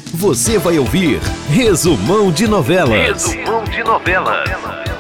Você vai ouvir Resumão de Novelas. Resumão de Novelas.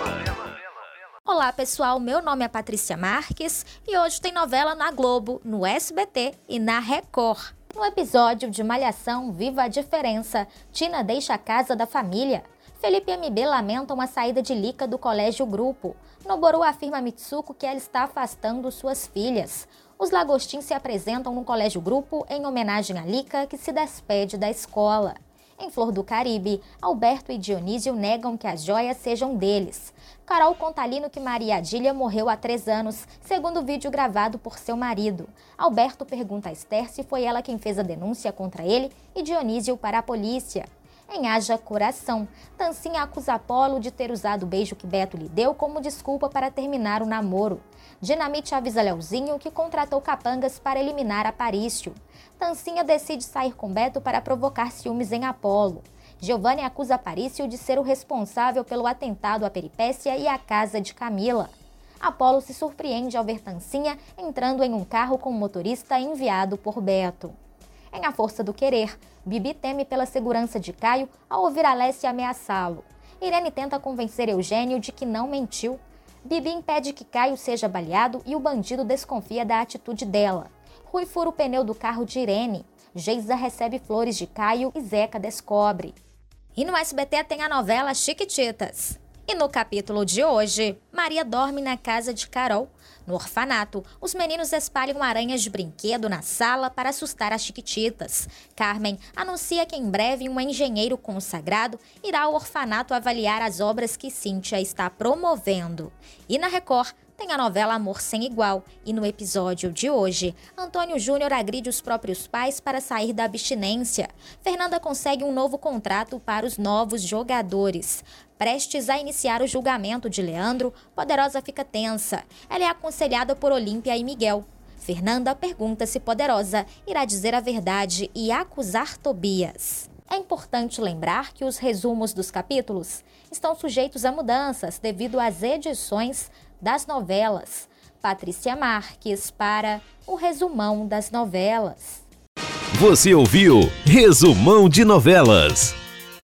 Olá pessoal, meu nome é Patrícia Marques e hoje tem novela na Globo, no SBT e na Record. No episódio de Malhação Viva a Diferença, Tina deixa a casa da família. Felipe e MB lamentam a saída de Lika do Colégio Grupo. Noboru afirma a Mitsuko que ela está afastando suas filhas. Os lagostins se apresentam no Colégio Grupo em homenagem a Lika, que se despede da escola. Em Flor do Caribe, Alberto e Dionísio negam que as joias sejam deles. Carol conta a Lino que Maria Adília morreu há 3 anos, segundo o vídeo gravado por seu marido. Alberto pergunta a Esther se foi ela quem fez a denúncia contra ele e Dionísio para a polícia. Em Haja Coração, Tancinha acusa Apolo de ter usado o beijo que Beto lhe deu como desculpa para terminar o namoro. Dinamite avisa Leozinho que contratou capangas para eliminar Aparício. Tancinha decide sair com Beto para provocar ciúmes em Apolo. Giovanni acusa Aparício de ser o responsável pelo atentado à Peripécia e à casa de Camila. Apolo se surpreende ao ver Tancinha entrando em um carro com um motorista enviado por Beto. Em A Força do Querer, Bibi teme pela segurança de Caio ao ouvir Alessia ameaçá-lo. Irene tenta convencer Eugênio de que não mentiu. Bibi impede que Caio seja baleado e o bandido desconfia da atitude dela. Rui fura o pneu do carro de Irene. Geisa recebe flores de Caio e Zeca descobre. E no SBT tem a novela Chiquititas. E no capítulo de hoje, Maria dorme na casa de Carol. No orfanato, os meninos espalham aranhas de brinquedo na sala para assustar as Chiquititas. Carmen anuncia que em breve um engenheiro consagrado irá ao orfanato avaliar as obras que Cíntia está promovendo. E na Record, tem a novela Amor Sem Igual, e no episódio de hoje, Antônio Júnior agride os próprios pais para sair da abstinência. Fernanda consegue um novo contrato para os novos jogadores. Prestes a iniciar o julgamento de Leandro, Poderosa fica tensa. Ela é aconselhada por Olímpia e Miguel. Fernanda pergunta se Poderosa irá dizer a verdade e acusar Tobias. É importante lembrar que os resumos dos capítulos estão sujeitos a mudanças devido às edições das novelas. Patrícia Marques para o Resumão das Novelas. Você ouviu Resumão de Novelas.